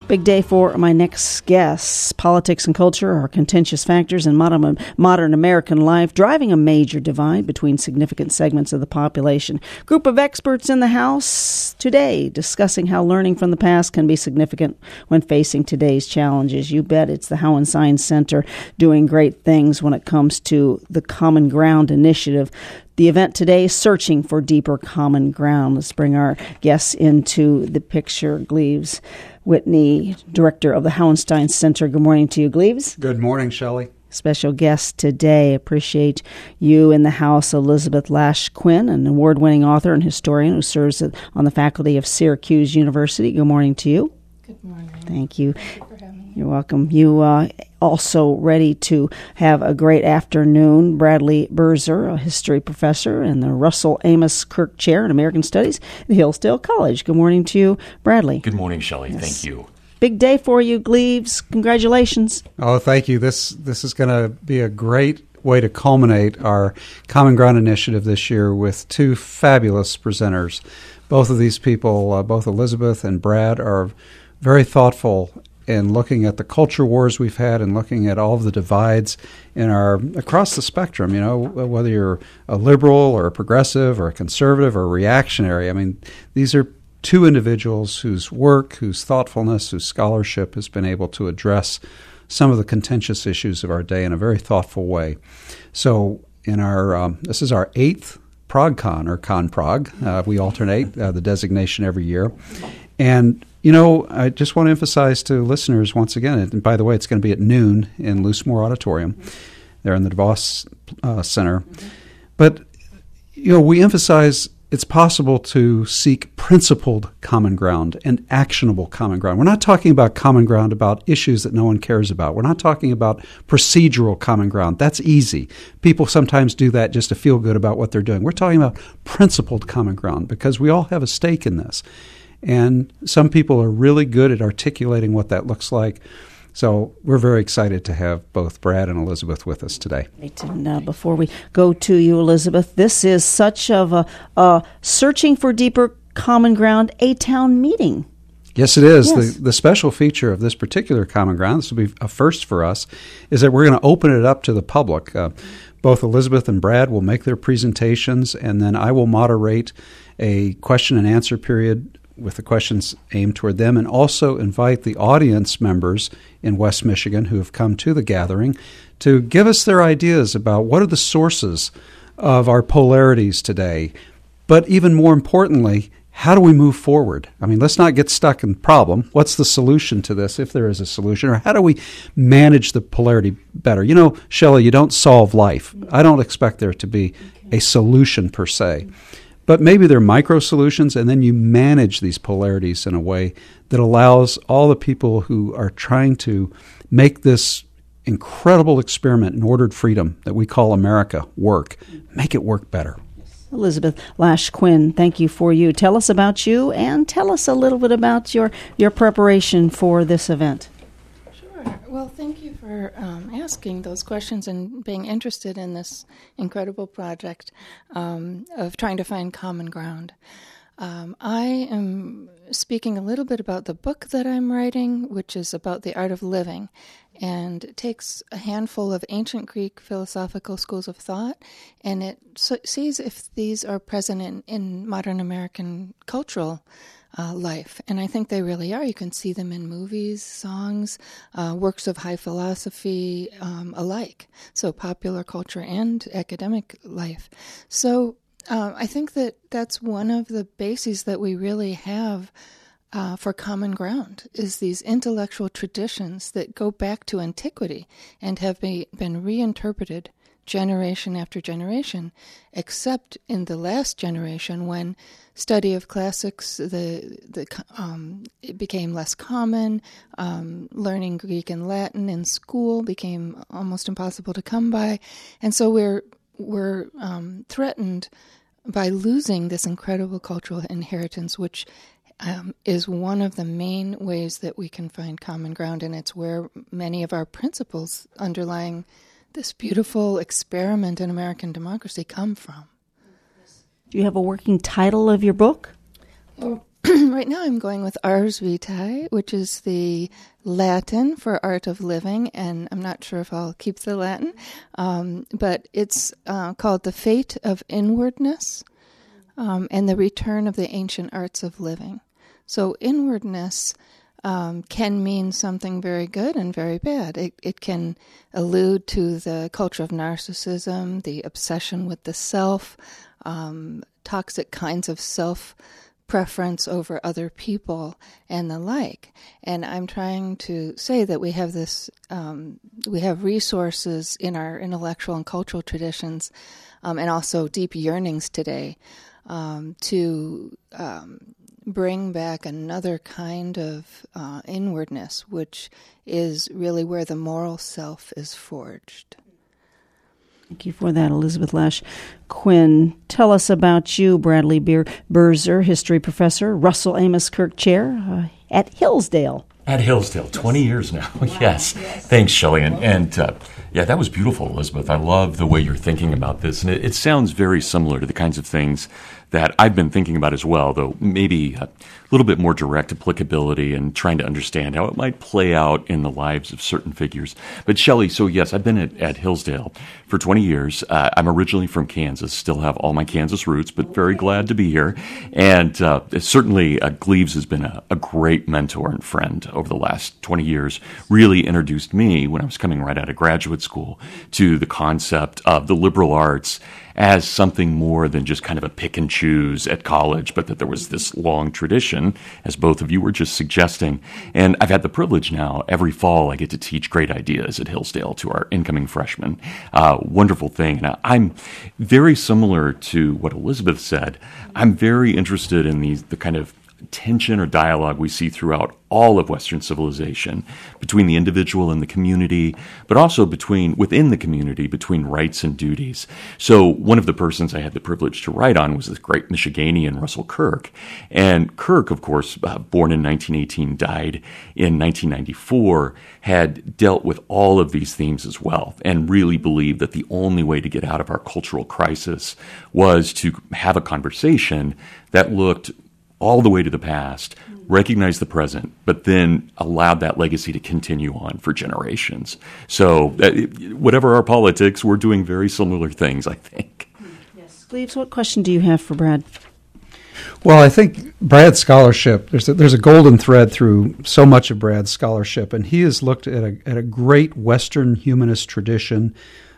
Big day for my next guest. Politics and culture are contentious factors in modern American life, driving a major divide between significant segments of the population. Group of experts in the House today discussing how learning from the past can be significant when facing today's challenges. You bet it's the Hauenstein Center doing great things when it comes to the Common Ground Initiative. The event today, Searching for Deeper Common Ground. Let's bring our guests into the picture. Gleaves Whitney, director of the Hauenstein Center. Good morning to you, Gleaves. Good morning, Shelley. Special guest today. Appreciate you in the house, Elizabeth Lash Quinn, an award-winning author and historian who serves on the faculty of Syracuse University. Good morning to you. Good morning. Thank you. Thank you for having me. You're welcome. You also ready to have a great afternoon. Bradley Birzer, a history professor and the Russell Amos Kirk Chair in American Studies at Hillsdale College. Good morning to you, Bradley. Good morning, Shelley. Yes. Thank you. Big day for you, Gleaves. Congratulations. Oh, thank you. This is going to be a great way to culminate our Common Ground Initiative this year with two fabulous presenters. Both of these people, both Elizabeth and Brad, are very thoughtful in looking at the culture wars we've had and looking at all of the divides in our across the spectrum, you know, whether you're a liberal or a progressive or a conservative or a reactionary. I mean, these are two individuals whose work, whose thoughtfulness, whose scholarship has been able to address some of the contentious issues of our day in a very thoughtful way. So in our this is our 8th ProgCon, or Con Prog. We alternate the designation every year. And you know, I just want to emphasize to listeners once again, and by the way, it's going to be at noon in Loosemore Auditorium. They're in the DeVos Center. But, you know, we emphasize it's possible to seek principled common ground and actionable common ground. We're not talking about common ground about issues that no one cares about. We're not talking about procedural common ground. That's easy. People sometimes do that just to feel good about what they're doing. We're talking about principled common ground because we all have a stake in this. And some people are really good at articulating what that looks like. So we're very excited to have both Brad and Elizabeth with us today. And before we go to you, Elizabeth, this is such of a Searching for Deeper Common Ground A-Town meeting. Yes, it is. Yes. The special feature of this particular Common Ground, this will be a first for us, is that we're going to open it up to the public. Both Elizabeth and Brad will make their presentations, and then I will moderate a question and answer period with the questions aimed toward them, and also invite the audience members in West Michigan who have come to the gathering to give us their ideas about what are the sources of our polarities today. But even more importantly, how do we move forward? I mean, let's not get stuck in the problem. What's the solution to this, if there is a solution? Or how do we manage the polarity better? You know, Shelley, you don't solve life. I don't expect there to be a solution per se. But maybe they're micro solutions, and then you manage these polarities in a way that allows all the people who are trying to make this incredible experiment in ordered freedom that we call America work, make it work better. Elizabeth Lash Quinn, thank you for you. Tell us about you and tell us a little bit about your preparation for this event. Sure. Well, thank you for asking those questions and being interested in this incredible project of trying to find common ground. I am speaking a little bit about the book that I'm writing, which is about the art of living, and it takes a handful of ancient Greek philosophical schools of thought, and it sees if these are present in modern American cultural life. And I think they really are. You can see them in movies, songs, works of high philosophy alike, so popular culture and academic life. So I think that that's one of the bases that we really have for common ground, is these intellectual traditions that go back to antiquity and have been reinterpreted generation after generation, except in the last generation when study of classics it became less common. Learning Greek and Latin in school became almost impossible to come by, and so we're threatened by losing this incredible cultural inheritance, which is one of the main ways that we can find common ground, and it's where many of our principles underlying this beautiful experiment in American democracy come from. Do you have a working title of your book? Well, Right now I'm going with Ars Vitae, which is the Latin for art of living, and I'm not sure if I'll keep the Latin, but it's called The Fate of Inwardness and the Return of the Ancient Arts of Living. So inwardness can mean something very good and very bad. It can allude to the culture of narcissism, the obsession with the self, toxic kinds of self-preference over other people, and the like. And I'm trying to say that we have this, we have resources in our intellectual and cultural traditions, and also deep yearnings today to bring back another kind of inwardness, which is really where the moral self is forged. Thank you for that, Elizabeth Lash. Quinn, tell us about you, Bradley Birzer, history professor, Russell Amos Kirk Chair at Hillsdale. At Hillsdale, 20 years now. Wow. Yes. Thanks, Shelley. And yeah, that was beautiful, Elizabeth. I love the way you're thinking about this. And it sounds very similar to the kinds of things that I've been thinking about as well, though maybe a little bit more direct applicability and trying to understand how it might play out in the lives of certain figures. But Shelley, so yes, I've been at Hillsdale for 20 years. I'm originally from Kansas, still have all my Kansas roots, but very glad to be here. And certainly Gleaves has been a great mentor and friend over the last 20 years, really introduced me when I was coming right out of graduate school to the concept of the liberal arts as something more than just kind of a pick and choose at college, but that there was this long tradition, as both of you were just suggesting. And I've had the privilege now, every fall I get to teach great ideas at Hillsdale to our incoming freshmen. Wonderful thing. And I'm very similar to what Elizabeth said. I'm very interested in the kind of tension or dialogue we see throughout all of Western civilization between the individual and the community, but also within the community, between rights and duties. So one of the persons I had the privilege to write on was this great Michiganian, Russell Kirk. And Kirk, of course, born in 1918, died in 1994, had dealt with all of these themes as well, and really believed that the only way to get out of our cultural crisis was to have a conversation that looked all the way to the past, recognized the present, but then allowed that legacy to continue on for generations. So whatever our politics, we're doing very similar things, I think. Yes. Gleaves, what question do you have for Brad? Well, I think Brad's scholarship, there's a golden thread through so much of Brad's scholarship, and he has looked at a great Western humanist tradition,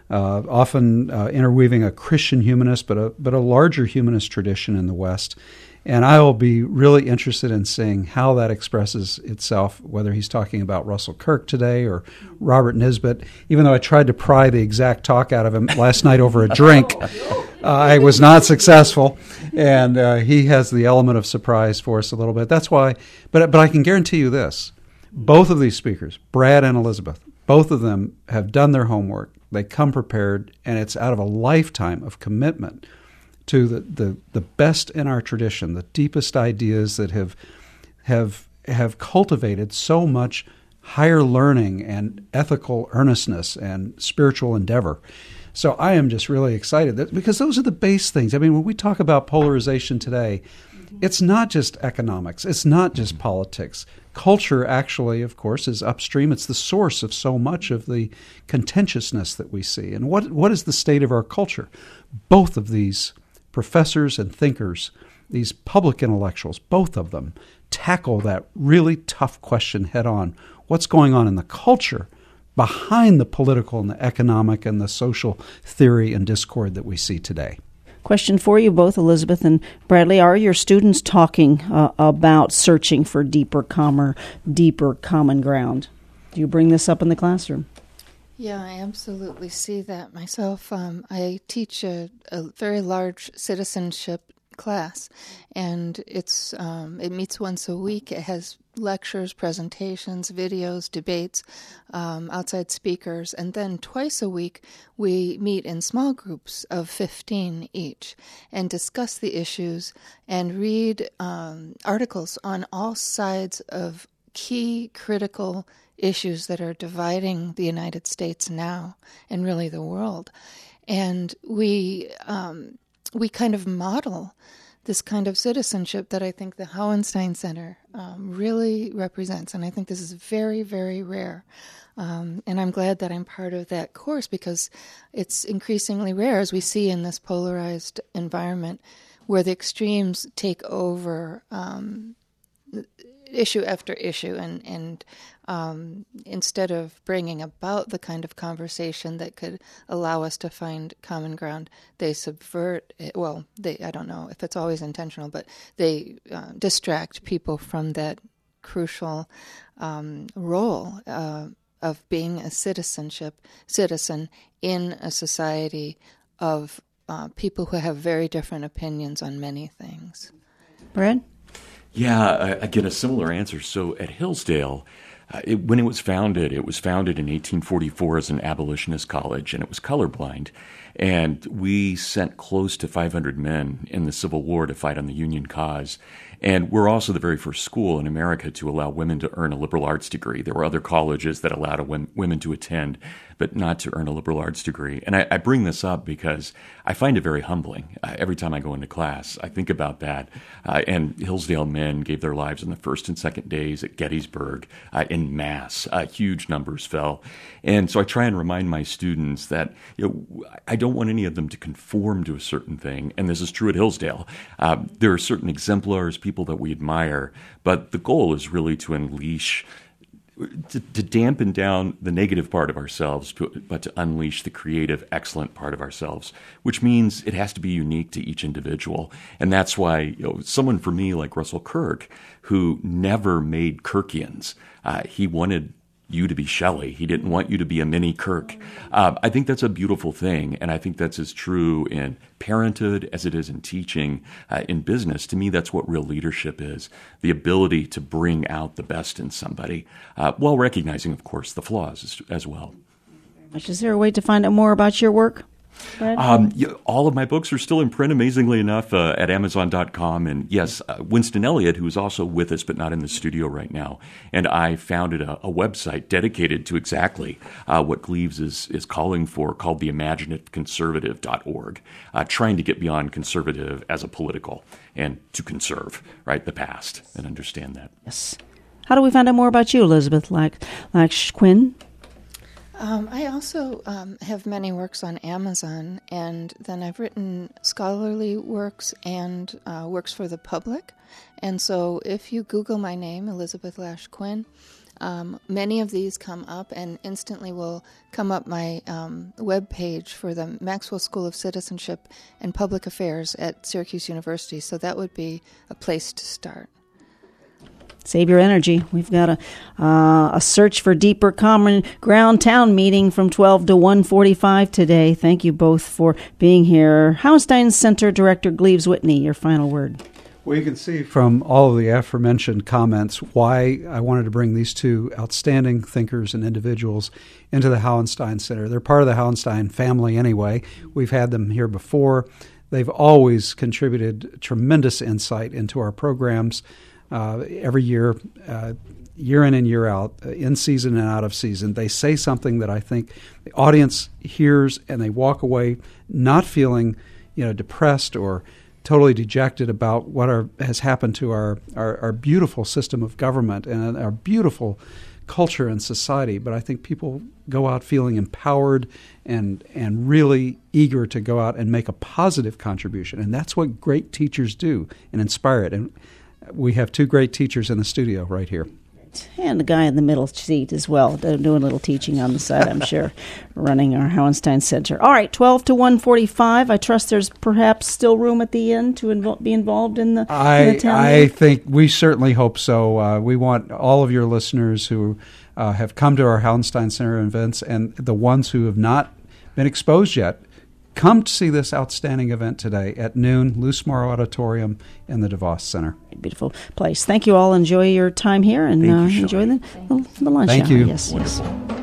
often interweaving a Christian humanist, but a larger humanist tradition in the West. And I will be really interested in seeing how that expresses itself, whether he's talking about Russell Kirk today or Robert Nisbet. Even though I tried to pry the exact talk out of him last night over a drink, I was not successful. And he has the element of surprise for us a little bit. That's why, but I can guarantee you this. Both of these speakers, Brad and Elizabeth, both of them have done their homework. They come prepared, and it's out of a lifetime of commitment to the best in our tradition, the deepest ideas that have cultivated so much higher learning and ethical earnestness and spiritual endeavor. So I am just really excited because those are the base things. I mean, when we talk about polarization today, it's not just economics. It's not just politics. Culture actually, of course, is upstream. It's the source of so much of the contentiousness that we see. And what is the state of our culture? Both of these professors and thinkers, these public intellectuals, both of them, tackle that really tough question head on. What's going on in the culture behind the political and the economic and the social theory and discord that we see today? Question for you both, Elizabeth and Bradley. Are your students talking about searching for deeper common ground? Do you bring this up in the classroom? Yeah, I absolutely see that myself. I teach a very large citizenship class, and it meets once a week. It has lectures, presentations, videos, debates, outside speakers, and then twice a week we meet in small groups of 15 each and discuss the issues and read articles on all sides of key critical issues that are dividing the United States now and really the world. And we kind of model this kind of citizenship that I think the Hauenstein Center really represents. And I think this is very, very rare. And I'm glad that I'm part of that course, because it's increasingly rare, as we see in this polarized environment, where the extremes take over issue after issue, and instead of bringing about the kind of conversation that could allow us to find common ground, they subvert it. Well, I don't know if it's always intentional, but they distract people from that crucial role of being a citizen in a society of people who have very different opinions on many things. Brad? Yeah, I get a similar answer. So at Hillsdale, when it was founded in 1844 as an abolitionist college, and it was colorblind. And we sent close to 500 men in the Civil War to fight on the Union cause. And we're also the very first school in America to allow women to earn a liberal arts degree. There were other colleges that allowed women to attend, but not to earn a liberal arts degree. And I bring this up because I find it very humbling. Every time I go into class, I think about that. And Hillsdale men gave their lives on the first and second days at Gettysburg in mass. Huge numbers fell. And so I try and remind my students that I don't want any of them to conform to a certain thing. And this is true at Hillsdale. There are certain exemplars, people that we admire, but the goal is really to unleash, to dampen down the negative part of ourselves, but to unleash the creative, excellent part of ourselves, which means it has to be unique to each individual. And that's why someone for me like Russell Kirk, who never made Kirkians, he wanted you to be Shelley. He didn't want you to be a mini Kirk. I think that's a beautiful thing, and I think that's as true in parenthood as it is in teaching, in business. To me, that's what real leadership is, the ability to bring out the best in somebody, while recognizing, of course, the flaws as well. Is there a way to find out more about your work? All of my books are still in print, amazingly enough, at Amazon.com. And yes, Winston Elliott, who is also with us but not in the studio right now, and I founded a website dedicated to exactly what Gleaves is calling for, called theimaginateconservative.org, trying to get beyond conservative as a political and to conserve, right, the past and understand that. Yes. How do we find out more about you, Elizabeth Lash Quinn? I also have many works on Amazon, and then I've written scholarly works and works for the public. And so if you Google my name, Elizabeth Lash Quinn, many of these come up, and instantly will come up my web page for the Maxwell School of Citizenship and Public Affairs at Syracuse University. So that would be a place to start. Save your energy. We've got a Search for Deeper Common Ground town meeting from 12 to 1:45 today. Thank you both for being here. Hauenstein Center Director Gleaves Whitney, your final word. Well, you can see from all of the aforementioned comments why I wanted to bring these two outstanding thinkers and individuals into the Hauenstein Center. They're part of the Hauenstein family anyway. We've had them here before. They've always contributed tremendous insight into our programs. Every year, year in and year out, in season and out of season, they say something that I think the audience hears, and they walk away not feeling, depressed or totally dejected about what has happened to our beautiful system of government and our beautiful culture and society. But I think people go out feeling empowered and really eager to go out and make a positive contribution, and that's what great teachers do and inspire it. And we have two great teachers in the studio right here. And the guy in the middle seat as well, doing a little teaching on the side, I'm sure, running our Hauenstein Center. All right, 12 to 1:45. I trust there's perhaps still room at the end to be involved in the town meeting. I think we certainly hope so. We want all of your listeners who have come to our Hauenstein Center events, and the ones who have not been exposed yet, come to see this outstanding event today at noon, Luce Morrow Auditorium in the DeVos Center. Beautiful place. Thank you all. Enjoy your time here, and enjoy the lunch hour. Thank you. Yes. Wonderful.